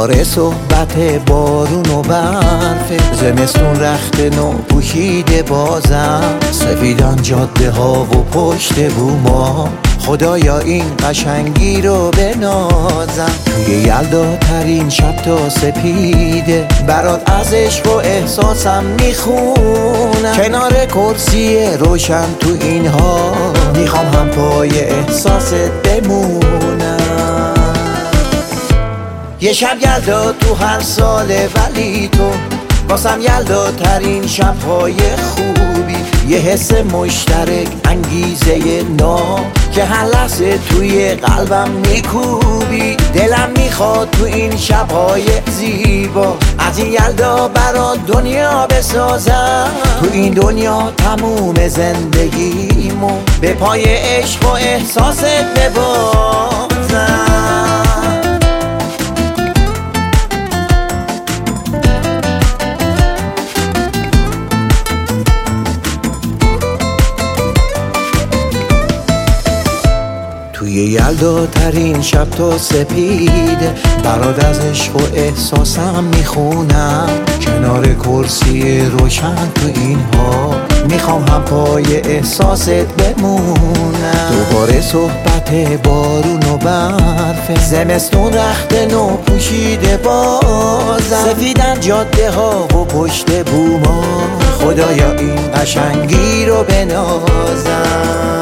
دوباره صحبت بارون و برف، زمستون رخت نو پوشیده بازم، سفیدن جاده ها و پشت بوما، خدایا این قشنگی رو بنازم. توی یلدا ترین شب تا سپیده، برات از عشق و احساسم میخونم، کنار کرسی روشن تو اینها، میخوام هم پای احساست بمونم. یه شب یلدا تو هر ساله، ولی تو واسم یلدا ترین شبهای خوبی، یه حس مشترک انگیزه نو که هر لحظه توی قلبم میکوبی. دلم میخواد تو این شبهای زیبا از این یلدا برا دنیا بسازم، تو این دنیا تموم زندگیمو به پای عشق و احساست ببازم. توی یلدا ترین شب تا سپیده، برات از عشق و احساسم میخونم، کنار کرسی روشن تو اینها، میخوام هم پای احساست بمونم. دوباره صحبت بارون و برف، زمستون رخت نو پوشیده بازم، سفیدن جاده ها و پشت بوما، خدایا این قشنگی رو بنازم.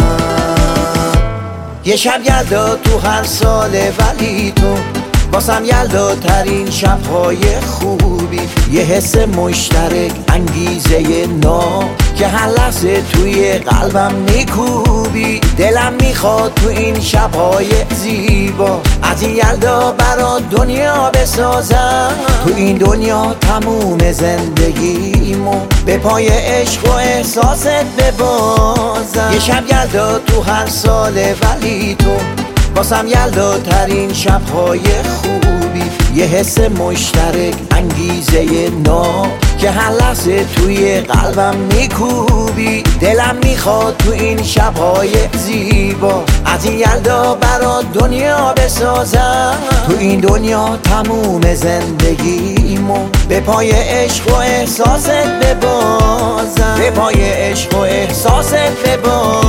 یه شب یلدا تو هر ساله، ولی تو واسم یلدا ترین شبهای خوبی، یه حس مشترک انگیزه نو که هر لحظه توی قلبم میکوبی. دلم میخواد تو این شبهای زیبا از این یلدا برا دنیا بسازم، تو این دنیا تموم زندگیمو به پای عشق و احساست ببازم. یه شب یلدا تو هر ساله، ولی تو واسم یلدا ترین شبهای خوبی، یه حس مشترک انگیزه نو که هر لحظه توی قلبم میکوبی. دلم میخواد تو این شبهای زیبا از این یلدا برا دنیا بسازم، تو این دنیا تموم زندگیمو به پای عشق و احساست ببازم، به پای عشق و احساست ببازم.